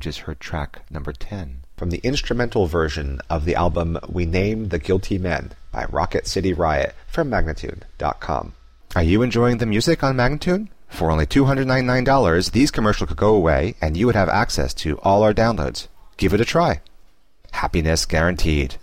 just heard track number 10. From the instrumental version of the album We Name the Guilty Men by Rocket City Riot from Magnitude.com. Are you enjoying the music on Magnitude? For only $299, these commercials could go away and you would have access to all our downloads. Give it a try. Happiness guaranteed.